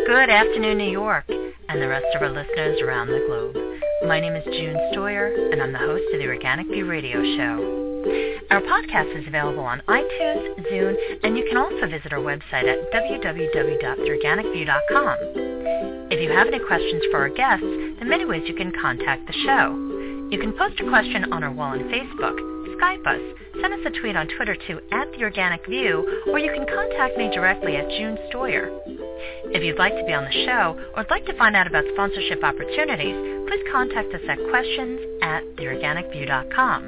Good afternoon, New York, and the rest of our listeners around the globe. My name is June Stoyer, and I'm the host of the Organic View Radio Show. Our podcast is available on iTunes, Zune, and you can also visit our website at www.theorganicview.com. If you have any questions for our guests, there are many ways you can contact the show. You can post a question on our wall on Facebook, Skype us, send us a tweet on Twitter to @TheOrganicView, or you can contact me directly at June Stoyer. If you'd like to be on the show or would like to find out about sponsorship opportunities, please contact us at questions@theorganicview.com.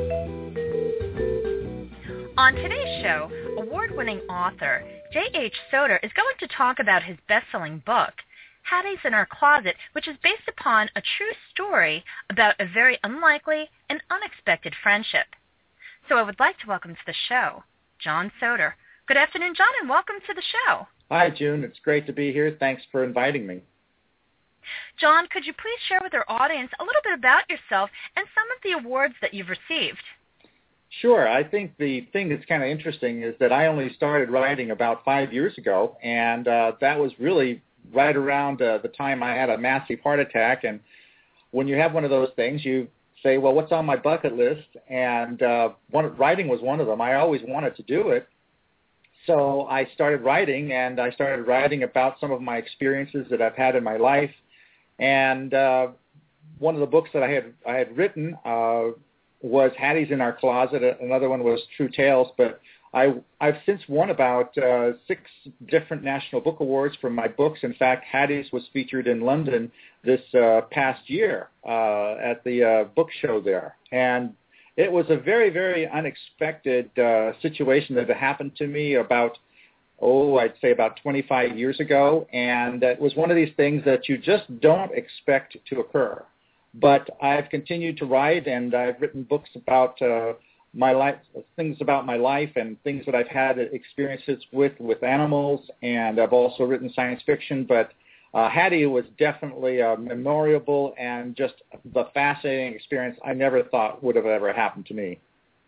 On today's show, award-winning author J.H. Soder is going to talk about his best-selling book, Hattie's in Our Closet, which is based upon a true story about a very unlikely and unexpected friendship. So I would like to welcome to the show John Soder. Good afternoon, John, and welcome to the show. Hi, June. It's great to be here. Thanks for inviting me. John, could you please share with our audience a little bit about yourself and some of the awards that you've received? Sure. I think the thing that's kind of interesting is that I only started writing about 5 years ago, and that was really right around the time I had a massive heart attack. And when you have one of those things, you say, well, what's on my bucket list? And writing was one of them. I always wanted to do it. So I started writing, and I started writing about some of my experiences that I've had in my life. And one of the books that I had written was Hattie's in Our Closet. Another one was True Tales. But I've since won about 6 different National Book Awards for my books. In fact, Hattie's was featured in London this past year at the book show there. And it was a very, very unexpected situation that had happened to me about, I'd say about 25 years ago. And it was one of these things that you just don't expect to occur. But I've continued to write, and I've written books about my life, things about my life and things that I've had experiences with animals, and I've also written science fiction. But Hattie was definitely memorable and just the fascinating experience I never thought would have ever happened to me.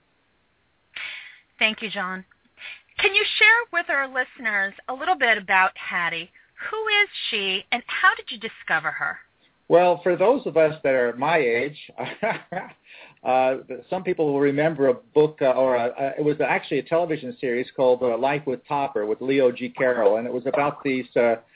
Thank you, John. Can you share with our listeners a little bit about Hattie? Who is she, and how did you discover her? Well, for those of us that are my age, some people will remember a book, it was actually a television series called Life with Topper with Leo G. Carroll, and it was about these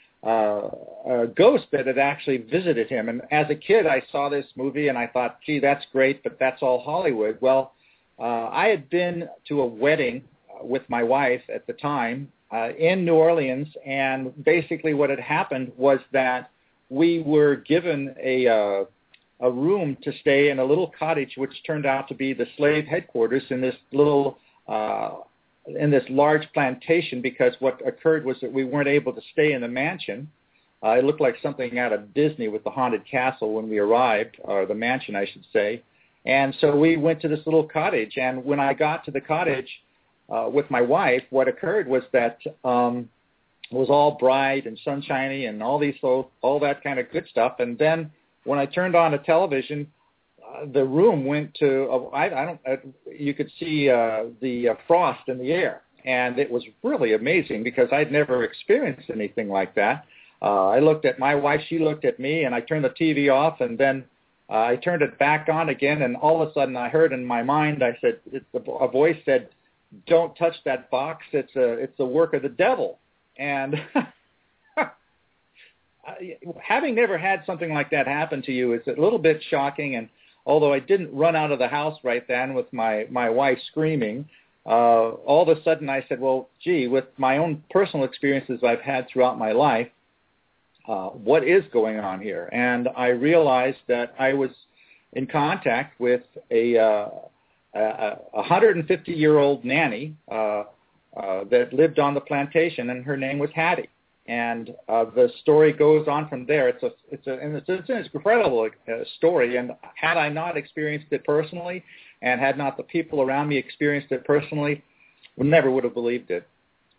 ghost that had actually visited him. And as a kid, I saw this movie, and I thought, gee, that's great, but that's all Hollywood. Well, I had been to a wedding with my wife at the time in New Orleans, and basically what had happened was that we were given a room to stay in a little cottage, which turned out to be the slave headquarters in this little in this large plantation, because what occurred was that we weren't able to stay in the mansion. It looked like something out of Disney with the haunted castle when we arrived, or the mansion, I should say. And so we went to this little cottage, and when I got to the cottage with my wife, what occurred was that it was all bright and sunshiny and all that kind of good stuff. And then when I turned on the television, the room went to you could see the frost in the air, and it was really amazing because I'd never experienced anything like that. I looked at my wife, she looked at me, and I turned the TV off, and then I turned it back on again, and all of a sudden I heard in my mind, a voice said, "Don't touch that box. It's the work of the devil." And having never had something like that happen to you is a little bit shocking. And although I didn't run out of the house right then with my wife screaming, all of a sudden I said, well, gee, with my own personal experiences I've had throughout my life, what is going on here? And I realized that I was in contact with a 150-year-old nanny that lived on the plantation, and her name was Hattie. And the story goes on from there. It's an incredible story. And had I not experienced it personally, and had not the people around me experienced it personally, we never would have believed it.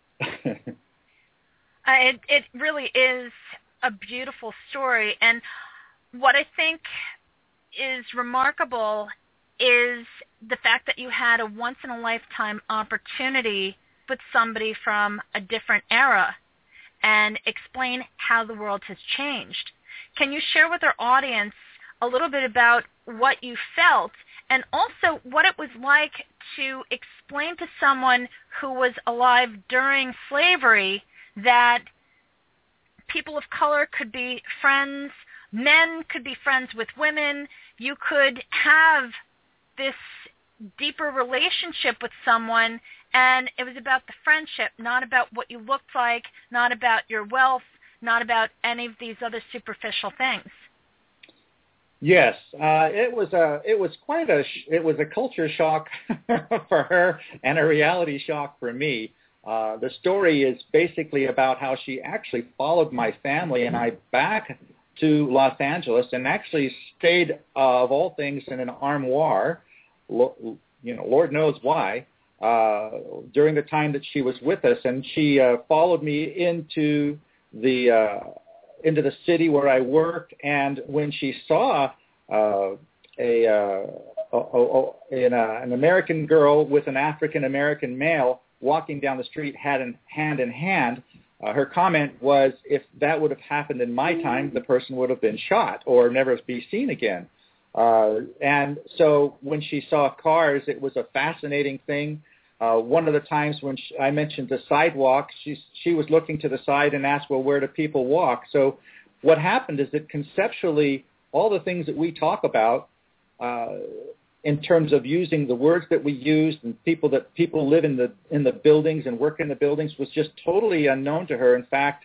It really is a beautiful story. And what I think is remarkable is the fact that you had a once-in-a-lifetime opportunity with somebody from a different era. and explain how the world has changed. Can you share with our audience a little bit about what you felt and also what it was like to explain to someone who was alive during slavery that people of color could be friends, men could be friends with women, you could have this deeper relationship with someone, and it was about the friendship, not about what you looked like, not about your wealth, not about any of these other superficial things. Yes, it was a culture shock for her and a reality shock for me. The story is basically about how she actually followed my family and I back to Los Angeles and actually stayed, of all things, in an armoire. Lord knows why. During the time that she was with us, and she followed me into the city where I worked. And when she saw an American girl with an African American male walking down the street hand in hand, her comment was, if that would have happened in my time, the person would have been shot or never be seen again. And so when she saw cars, it was a fascinating thing. One of the times when I mentioned the sidewalk, she was looking to the side and asked, well, where do people walk? So what happened is that conceptually, all the things that we talk about in terms of using the words that we used and people live in the buildings and work in the buildings was just totally unknown to her. In fact,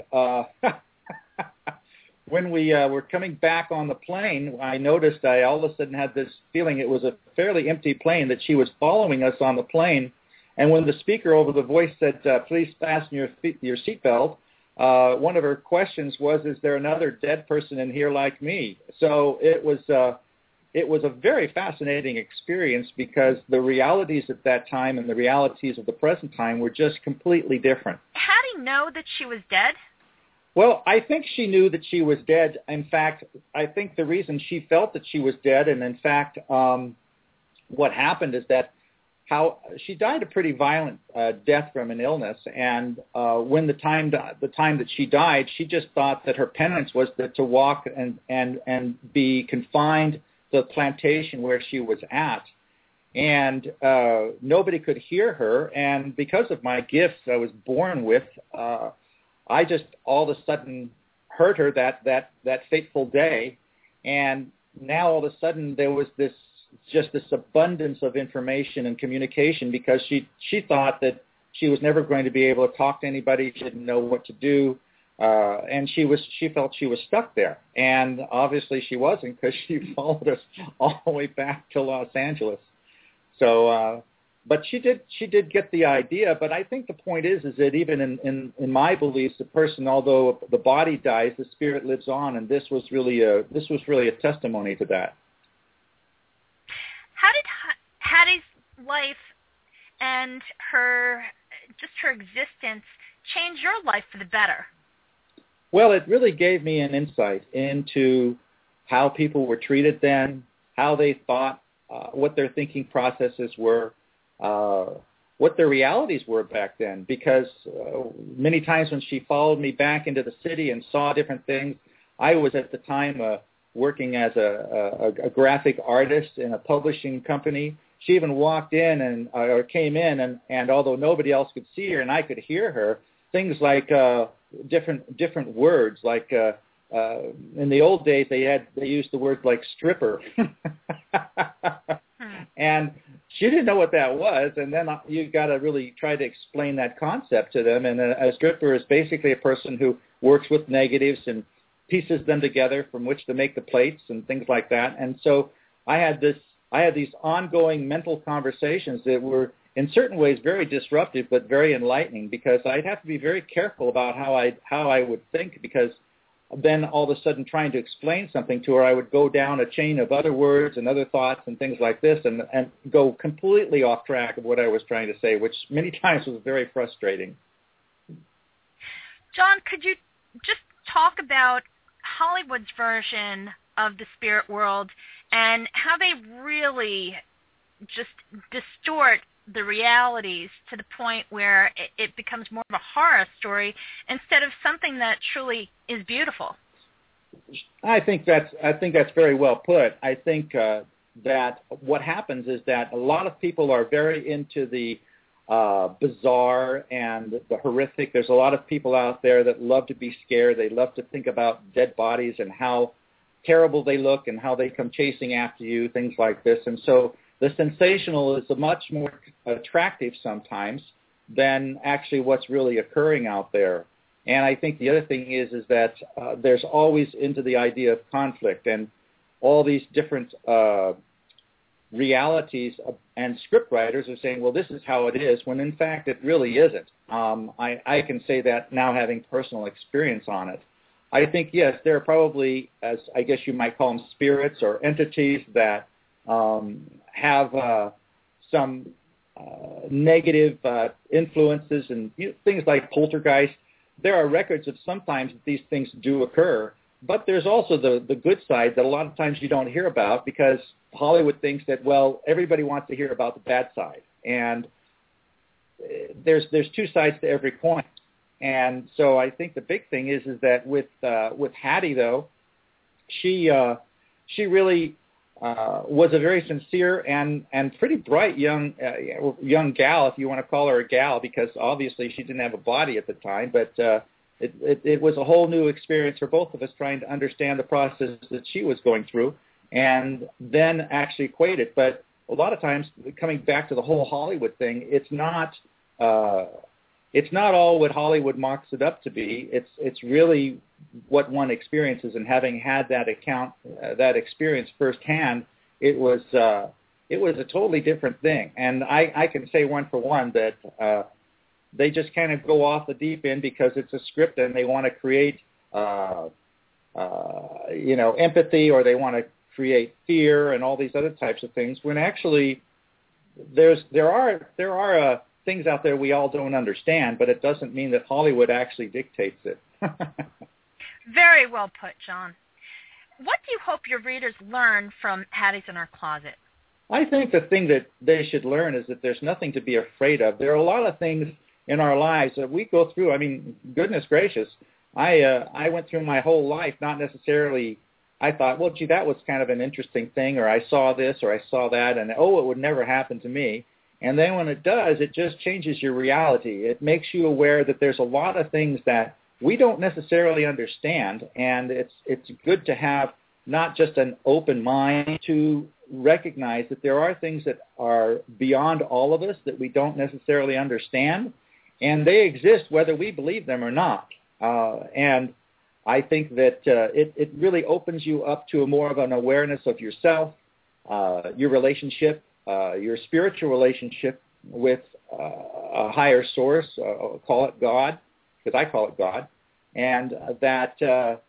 when we were coming back on the plane, I noticed I all of a sudden had this feeling it was a fairly empty plane, that she was following us on the plane. And when the speaker over the voice said, please fasten your seatbelt, one of her questions was, is there another dead person in here like me? So it was a very fascinating experience because the realities at that time and the realities of the present time were just completely different. How do you know that she was dead? Well, I think she knew that she was dead. In fact, I think the reason she felt that she was dead, and in fact, what happened is that she died a pretty violent death from an illness, and when the time that she died, she just thought that her penance was to walk and be confined to the plantation where she was at, and nobody could hear her. And because of my gifts I was born with, I just all of a sudden heard her that fateful day, and now all of a sudden there was this abundance of information and communication because she thought that she was never going to be able to talk to anybody. She didn't know what to do, and she felt she was stuck there. And obviously she wasn't, because she followed us all the way back to Los Angeles. So, but she did get the idea. But I think the point is that even in my beliefs, the person, although the body dies, the spirit lives on, and this was really a testimony to that. How did Hattie's life and her existence change your life for the better? Well, it really gave me an insight into how people were treated then, how they thought, what their thinking processes were, what their realities were back then. Because many times when she followed me back into the city and saw different things, I was at the time working as a graphic artist in a publishing company. She even walked in or came in, and although nobody else could see her and I could hear her, things like different words, like in the old days they used the words like stripper, and she didn't know what that was. And then you got to really try to explain that concept to them. And a stripper is basically a person who works with negatives and pieces them together from which to make the plates and things like that. And so I had these ongoing mental conversations that were in certain ways very disruptive but very enlightening, because I'd have to be very careful about how I would think, because then all of a sudden trying to explain something to her, I would go down a chain of other words and other thoughts and things like this and go completely off track of what I was trying to say, which many times was very frustrating. John, could you just talk about Hollywood's version of the spirit world and how they really just distort the realities to the point where it becomes more of a horror story instead of something that truly is beautiful. I think that's very well put. I think that what happens is that a lot of people are very into the bizarre and the horrific. There's a lot of people out there that love to be scared. They love to think about dead bodies and how terrible they look and how they come chasing after you, things like this. And so the sensational is much more attractive sometimes than actually what's really occurring out there. And I think the other thing is that there's always into the idea of conflict and all these different realities, and script writers are saying, well, this is how it is, when in fact it really isn't. I can say that now having personal experience on it. I think, yes, there are probably, as I guess you might call them, spirits or entities that have some negative influences and things like poltergeist. There are records of sometimes these things do occur, but there's also the good side that a lot of times you don't hear about because Hollywood thinks that, well, everybody wants to hear about the bad side. And there's two sides to every coin. And so I think the big thing is that with Hattie, though, she really was a very sincere and pretty bright young gal, if you want to call her a gal, because obviously she didn't have a body at the time. But it was a whole new experience for both of us trying to understand the process that she was going through and then actually equate it. But a lot of times, coming back to the whole Hollywood thing, it's not all what Hollywood mocks it up to be. It's really what one experiences, and having had that experience firsthand, it was a totally different thing. And I can say one for one that they just kind of go off the deep end because it's a script and they want to create empathy, or they want to create fear and all these other types of things, when actually there are things out there we all don't understand, but it doesn't mean that Hollywood actually dictates it. Very well put, John. What do you hope your readers learn from Hattie's in Our Closet? I think the thing that they should learn is that there's nothing to be afraid of. There are a lot of things in our lives that we go through. I mean, goodness gracious, I went through my whole life not necessarily, I thought, well, gee, that was kind of an interesting thing, or I saw this or I saw that, and, oh, it would never happen to me. And then when it does, it just changes your reality. It makes you aware that there's a lot of things that we don't necessarily understand, and it's good to have not just an open mind to recognize that there are things that are beyond all of us that we don't necessarily understand, and they exist whether we believe them or not. And I think that it really opens you up to more of an awareness of yourself, your relationship, your spiritual relationship with a higher source, call it God, because I call it God, and that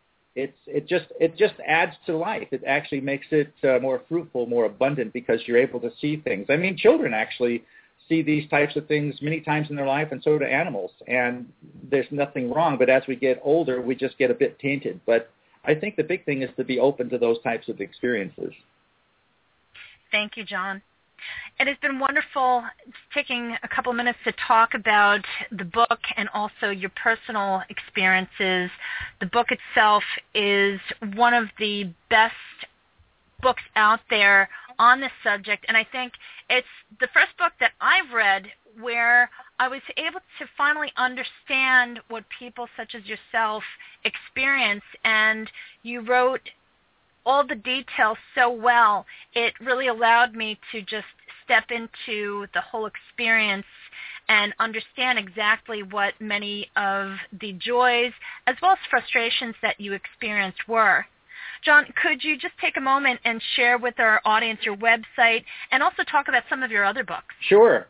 it just adds to life. It actually makes it more fruitful, more abundant, because you're able to see things. I mean, children actually see these types of things many times in their life, and so do animals. And there's nothing wrong, but as we get older, we just get a bit tainted. But I think the big thing is to be open to those types of experiences. Thank you, John. It has been wonderful taking a couple minutes to talk about the book and also your personal experiences. The book itself is one of the best books out there on this subject, and I think it's the first book that I've read where I was able to finally understand what people such as yourself experience, and you wrote all the details so well. It really allowed me to just step into the whole experience and understand exactly what many of the joys as well as frustrations that you experienced were. John, could you just take a moment and share with our audience your website and also talk about some of your other books? Sure.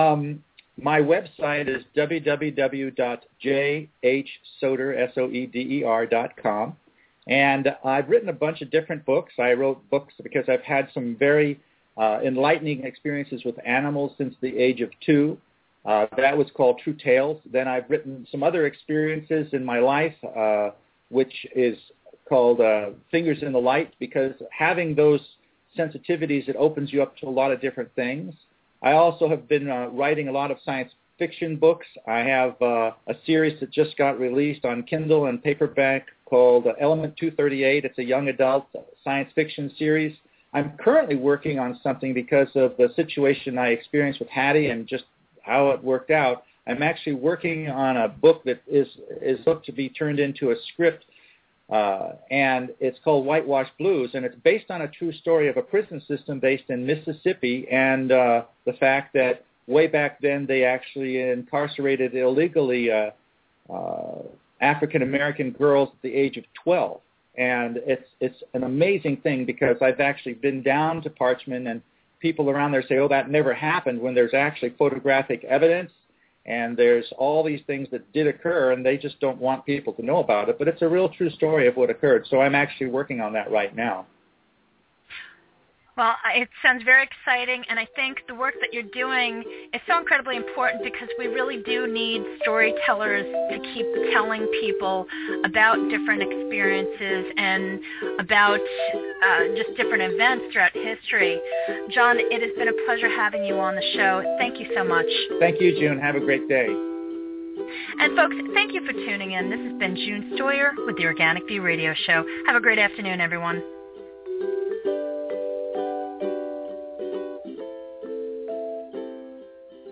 My website is www.jhsoeder.com. And I've written a bunch of different books. I wrote books because I've had some very enlightening experiences with animals since the age of 2. That was called True Tales. Then I've written some other experiences in my life, which is called Fingers in the Light, because having those sensitivities, it opens you up to a lot of different things. I also have been writing a lot of science fiction books. I have a series that just got released on Kindle and paperback called Element 238. It's a young adult science fiction series. I'm currently working on something because of the situation I experienced with Hattie and just how it worked out. I'm actually working on a book that is looked to be turned into a script, and it's called Whitewash Blues, and it's based on a true story of a prison system based in Mississippi and the fact that way back then they actually incarcerated illegally African-American girls at the age of 12. And it's an amazing thing because I've actually been down to Parchman and people around there say, oh, that never happened, when there's actually photographic evidence and there's all these things that did occur and they just don't want people to know about it. But it's a real true story of what occurred. So I'm actually working on that right now. Well, it sounds very exciting, and I think the work that you're doing is so incredibly important because we really do need storytellers to keep telling people about different experiences and about just different events throughout history. John, it has been a pleasure having you on the show. Thank you so much. Thank you, June. Have a great day. And folks, thank you for tuning in. This has been June Stoyer with the Organic View Radio Show. Have a great afternoon, everyone.